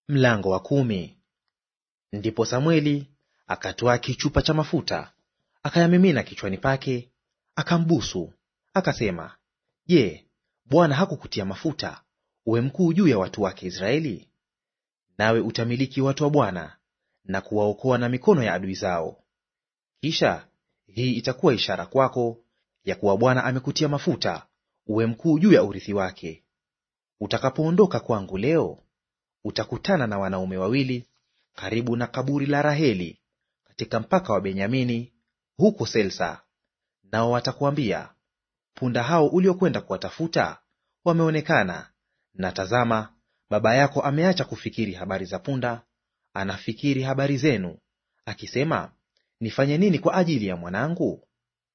Mlango wa 10. Ndipo Samweli akatwaa kichupa cha mafuta, akayamimina kichwani pake, akambusu, akasema, Je, Bwana hakukutia mafuta uwe mkuu juu ya watu wake Israeli? Nawe utamiliki watu wa Bwana na kuwaokoa na mikono ya adui zao. Kisha hii itakuwa ishara kwako ya kuwa Bwana amekutia mafuta uwe mkuu juu ya urithi wake. Utakapoondoka kwangu leo, utakutana na wanaume wawili karibu na kaburi la Raheli katika mpaka wa Benyamini huko Selsa. Nao watakuambia, punda hao uliokwenda kuwatafuta wameonekana, na tazama, baba yako ameacha kufikiri habari za punda, anafikiri habari zenu, akisema, nifanye nini kwa ajili ya mwanangu?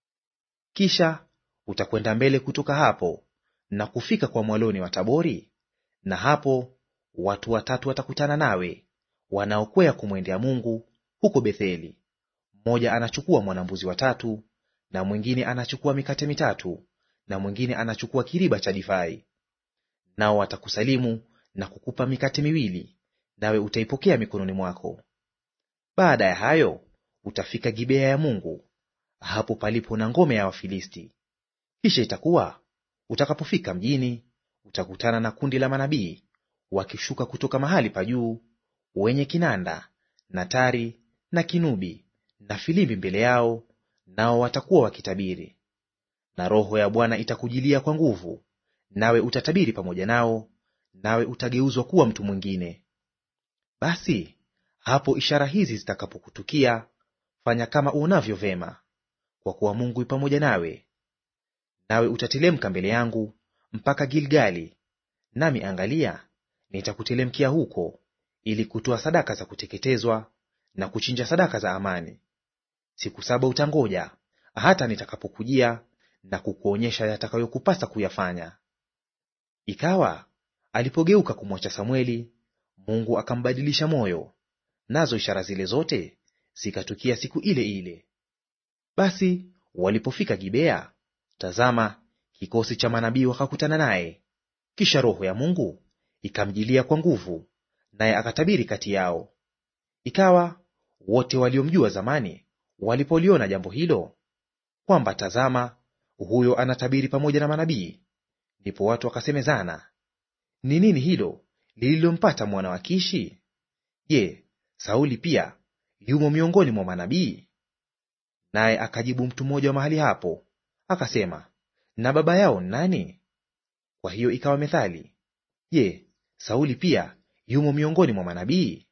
Kisha utakwenda mbele kutoka hapo na kufika kwa mwaloni wa Tabori, na hapo watu watatu watakutana nawe, wanaokwea kumwendea Mungu huko Betheli. Mmoja anachukua mwana-mbuzi watatu, na mwingine anachukua mikate mitatu, na mwingine anachukua kiriba cha divai. Nao watakusalimu na kukupa mikate miwili, nawe utaipokea mikononi mwako. Baada ya hayo utafika Gibea ya Mungu, hapo palipo na ngome ya Wafilisti. Kisha itakuwa utakapofika mjini, utakutana na kundi la manabii wakishuka kutoka mahali pa juu, wenye kinanda na tari na kinubi na filimbi mbele yao, nao watakuwa wakitabiri. Na Roho ya Bwana itakujilia kwa nguvu, nawe utatabiri pamoja nao, nawe utageuzwa kuwa mtu mwingine. Basi hapo ishara hizi zitakapokutukia, fanya kama uonavyo vema, kwa kuwa Mungu yu pamoja nawe. Nawe utatelemka mbele yangu mpaka Gilgali, nami angalia, nitakutelemkia huko, ili kutoa sadaka za kuteketezwa na kuchinja sadaka za amani. 7 utangoja hata nitakapokujia na kukuonyesha yatakayokupasa kuyafanya. Ikawa alipogeuka kumwacha Samweli, Mungu akambadilisha moyo, nazo ishara zile zote zikatukia siku ile ile. Basi walipofika Gibea, tazama, kikosi cha manabii wakakutana naye. Kisha Roho ya Mungu ikamjilia kwa nguvu, naye akatabiri kati yao. Ikawa wote waliomjua zamani walipoliona jambo hilo, kwamba tazama, huyo anatabiri pamoja na manabii, ndipo watu wakasemezana, ni nini hilo lililompata mwana wa Kishi? Je, Sauli pia yumo miongoni mwa manabii? Naye akajibu mtu mmoja wa mahali hapo, akasema, na baba yao nani? Kwa hiyo ikawa methali, je, Sauli pia yumo miongoni mwa manabii?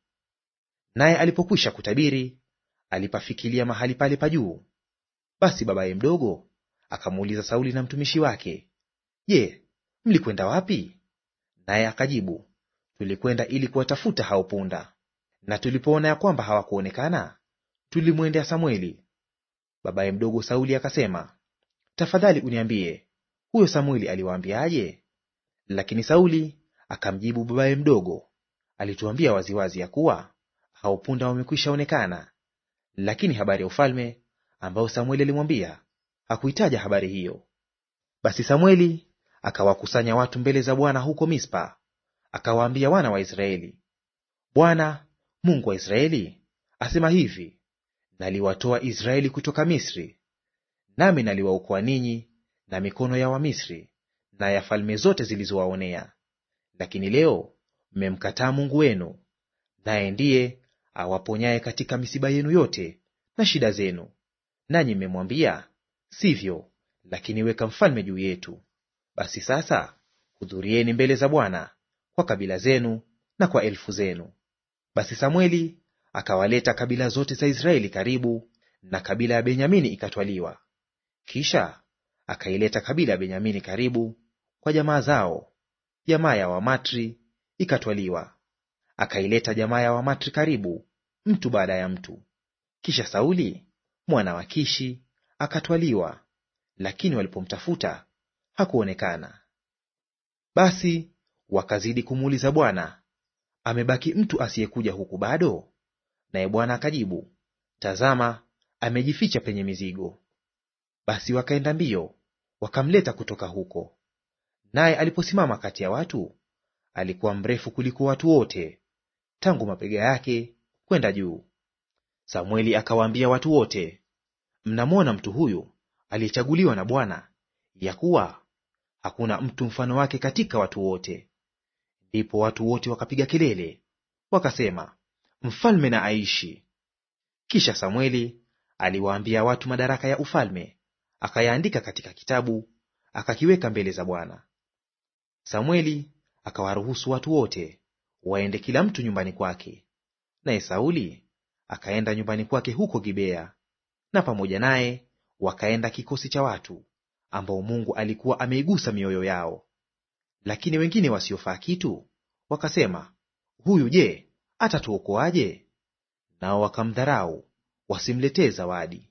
Naye alipokwisha kutabiri, alipafikilia mahali pale pa juu. Basi babaye mdogo akamuuliza Sauli na mtumishi wake, Je, mlikwenda wapi? Naye akajibu, tulikwenda ili kuwatafuta hao punda, na tulipoona ya kwamba hawakuonekana, tulimwendea Samweli. Babaye mdogo Sauli akasema, tafadhali uniambie, huyo Samweli aliwaambiaje? Lakini Sauli akamjibu babaye mdogo, alituambia waziwazi ya kuwa hao punda wamekwisha onekana, lakini habari ya ufalme ambayo Samweli alimwambia hakuitaja habari hiyo. Basi Samweli akawakusanya watu mbele za Bwana huko Mispa, akawaambia wana wa Israeli, Bwana Mungu wa Israeli asema hivi, naliwatoa Israeli kutoka Misri, nami naliwaokoa ninyi na mikono ya Wamisri na ya falme zote zilizowaonea. Lakini leo mmemkataa Mungu wenu, naye ndiye awaponyaye katika misiba yenu yote na shida zenu. Nanyi mmemwambia, sivyo, lakini weka mfalme juu yetu. Basi sasa hudhurieni mbele za Bwana kwa kabila zenu na kwa elfu zenu. Basi Samweli akawaleta kabila zote za Israeli karibu, na kabila ya Benyamini ikatwaliwa. Kisha akaileta kabila ya Benyamini karibu kwa jamaa zao, jamaa ya Wamatri ikatwaliwa. Akaileta jamaa ya Wamatri karibu, mtu baada ya mtu. Kisha Sauli mwana wa Kishi akatwaliwa, lakini walipomtafuta hakuonekana. Basi wakazidi kumuuliza Bwana, amebaki mtu asiyekuja huku bado? Naye Bwana akajibu, tazama, amejificha penye mizigo. Basi wakaenda mbio wakamleta kutoka huko. Naye aliposimama kati ya watu, alikuwa mrefu kuliko watu wote, tangu mabega yake kwenda juu. Samweli akawaambia watu wote, mnamwona mtu huyu aliyechaguliwa na Bwana, ya kuwa hakuna mtu mfano wake katika watu wote. Ndipo watu wote wakapiga kelele, wakasema, mfalme na aishi. Kisha Samweli aliwaambia watu madaraka ya ufalme, akayaandika katika kitabu, akakiweka mbele za Bwana. Samweli akawaruhusu watu wote waende kila mtu nyumbani kwake, naye Sauli akaenda nyumbani kwake huko Gibea, na pamoja naye wakaenda kikosi cha watu ambao Mungu alikuwa ameigusa mioyo yao. Lakini wengine wasiofaa kitu wakasema, huyu je, atatuokoaje? Nao wakamdharau, wasimletee zawadi.